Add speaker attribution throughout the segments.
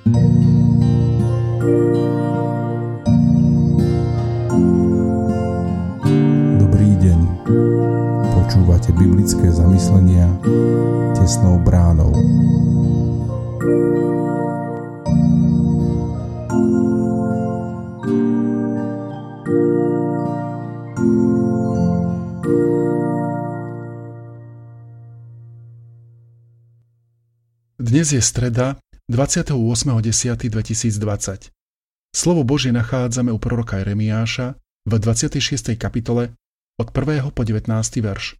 Speaker 1: Dobrý deň. Počúvate biblické zamyslenia tesnou bránou.
Speaker 2: Dnes je streda 28.10.2020. Slovo Božie nachádzame u proroka Jeremiáša v 26. kapitole od 1. po 19. verš.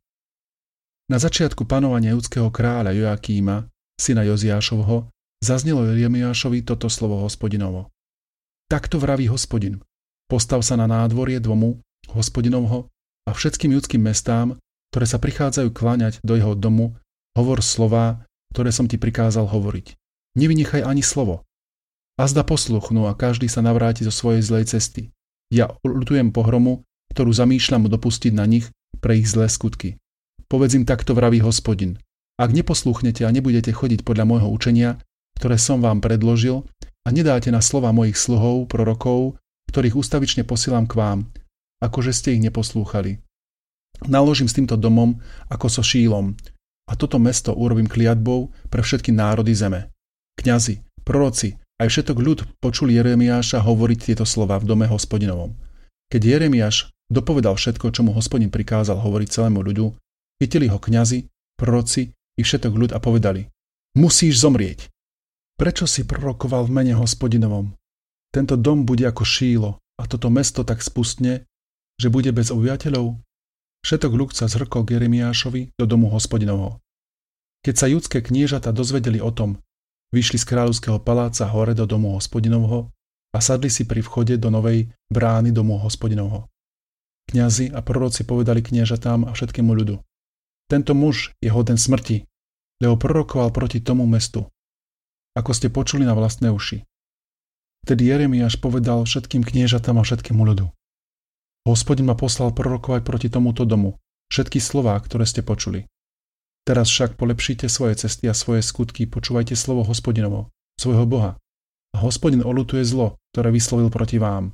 Speaker 2: Na začiatku panovania judského kráľa Joakíma, syna Joziášovho, zaznelo Jeremiášovi toto slovo Hospodinovo. Takto vraví Hospodin: postav sa na nádvorie domu Hospodinovho a všetkým judským mestám, ktoré sa prichádzajú kláňať do jeho domu, hovor slová, ktoré som ti prikázal hovoriť. Nevynechaj ani slovo. Azda posluchnú a každý sa navráti zo svojej zlej cesty. Ja ľutujem pohromu, ktorú zamýšľam dopustiť na nich pre ich zlé skutky. Povedz im, takto vraví Hospodin: ak neposlúchnete a nebudete chodiť podľa môjho učenia, ktoré som vám predložil, a nedáte na slova mojich sluhov, prorokov, ktorých ústavične posielam k vám, akože ste ich neposlúchali. Naložím s týmto domom ako so Šílom, a toto mesto urobím kliatbou pre všetky národy zeme. Kňazi, proroci, aj všetok ľud počuli Jeremiáša hovoriť tieto slova v dome Hospodinovom. Keď Jeremiáš dopovedal všetko, čo mu Hospodin prikázal hovoriť celému ľudu, chytili ho kňazi, proroci i všetok ľud a povedali: musíš zomrieť. Prečo si prorokoval v mene Hospodinovom? Tento dom bude ako Šílo a toto mesto tak spustne, že bude bez obyvateľov? Všetok ľud sa zhrkol k Jeremiášovi do domu Hospodinovho. Keď sa judské kniežata dozvedeli o tom, vyšli z kráľovského paláca hore do domu Hospodinovho a sadli si pri vchode do novej brány domu Hospodinovho. Kňazi a proroci povedali kniežatám a všetkému ľudu: tento muž je hoden smrti, lebo prorokoval proti tomu mestu, ako ste počuli na vlastné uši. Vtedy Jeremiáš povedal všetkým kniežatám a všetkému ľudu: Hospodin ma poslal prorokovať proti tomuto domu všetky slová, ktoré ste počuli. Teraz však polepšite svoje cesty a svoje skutky, počúvajte slovo Hospodinovo, svojho Boha. A Hospodin oľutuje zlo, ktoré vyslovil proti vám.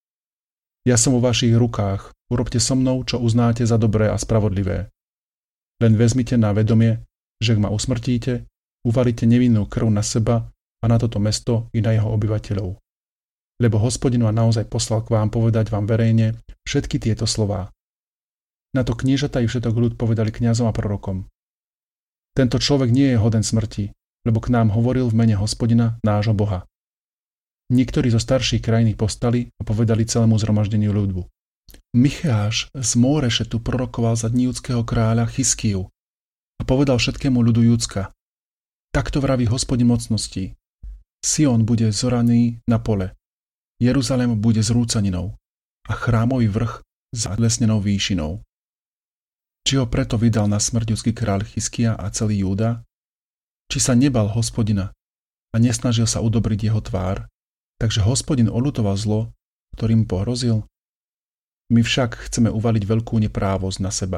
Speaker 2: Ja som vo vašich rukách, urobte so mnou, čo uznáte za dobré a spravodlivé. Len vezmite na vedomie, že ak ma usmrtíte, uvalíte nevinnú krv na seba a na toto mesto i na jeho obyvateľov. Lebo Hospodin ma naozaj poslal k vám povedať vám verejne všetky tieto slová. Na to kniežata i všetok ľud povedali kňazom a prorokom: tento človek nie je hoden smrti, lebo k nám hovoril v mene Hospodina, nášho Boha. Niektorí zo starších krajiny povstali a povedali celému zhromaždeniu ľudu: Micheáš z Mórešetu prorokoval za dní judského kráľa Chiskiu a povedal všetkému ľudu Judska: takto vraví Hospodin mocností: Sion bude zoraný na pole, Jeruzalém bude zrúcaninou a chrámový vrch zalesnenou výšinou. Či ho preto vydal na smrť judský kráľ Chiskia a celý Júda? Či sa nebal Hospodina a nesnažil sa udobriť jeho tvár, takže Hospodin oľutoval zlo, ktorým pohrozil? My však chceme uvaliť veľkú neprávosť na seba.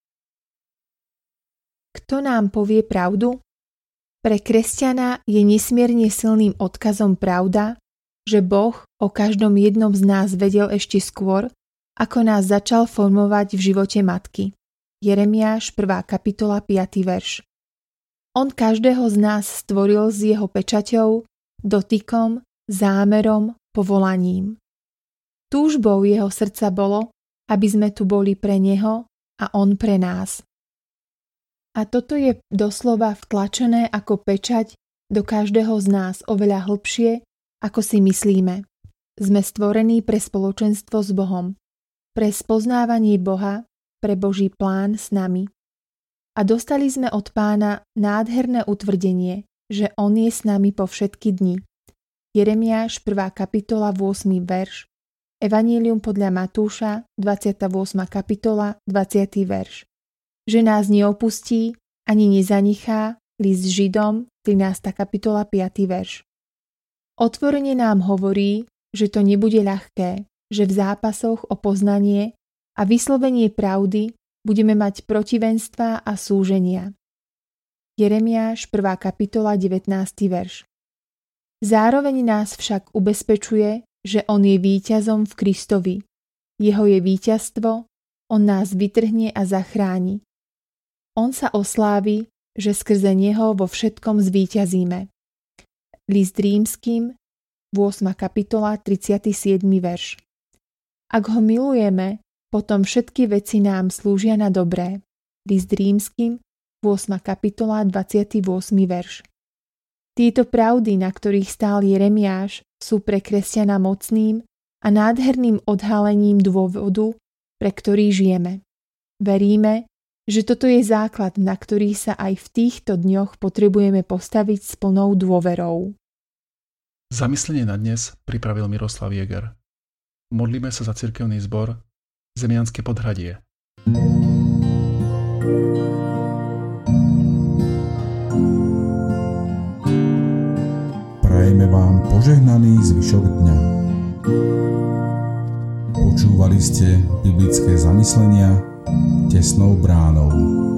Speaker 3: Kto nám povie pravdu? Pre kresťana je nesmierne silným odkazom pravda, že Boh o každom jednom z nás vedel ešte skôr, ako nás začal formovať v živote matky. Jeremiáš 1. kapitola 5. verš. On každého z nás stvoril s jeho pečaťou, dotykom, zámerom, povolaním. Túžbou jeho srdca bolo, aby sme tu boli pre neho a on pre nás. A toto je doslova vtlačené ako pečať do každého z nás oveľa hlbšie, ako si myslíme. Sme stvorení pre spoločenstvo s Bohom, pre spoznávanie Boha, pre Boží plán s nami. A dostali sme od Pána nádherné utvrdenie, že On je s nami po všetky dni. Jeremiáš 1. kapitola 8. verš, Evanjelium podľa Matúša 28. kapitola 20. verš. Že nás neopustí ani nezanechá, list Židom 13. kapitola 5. verš. Otvorene nám hovorí, že to nebude ľahké, že v zápasoch o poznanie a vyslovenie pravdy budeme mať protivenstvá a súženia. Jeremiáš 1. kapitola 19. verš. Zároveň nás však ubezpečuje, že on je víťazom v Kristovi. Jeho je víťazstvo, on nás vytrhne a zachráni. On sa oslávi, že skrze neho vo všetkom zvíťazíme. List Rímskym, 8. kapitola, 37. verš. Ak ho milujeme, potom všetky veci nám slúžia na dobré. List Rímskym, 8. kapitola, 28. verš. Tieto pravdy, na ktorých stál Jeremiáš, sú pre kresťana mocným a nádherným odhalením dôvodu, pre ktorý žijeme. Veríme, že toto je základ, na ktorý sa aj v týchto dňoch potrebujeme postaviť s plnou dôverou.
Speaker 2: Zamyslenie na dnes pripravil Miroslav Jäger. Modlíme sa za cirkevný zbor Zemianske Podhradie.
Speaker 1: Prajeme vám požehnaný zvyšok dňa. Počúvali ste biblické zamyslenia Tesnou bránou.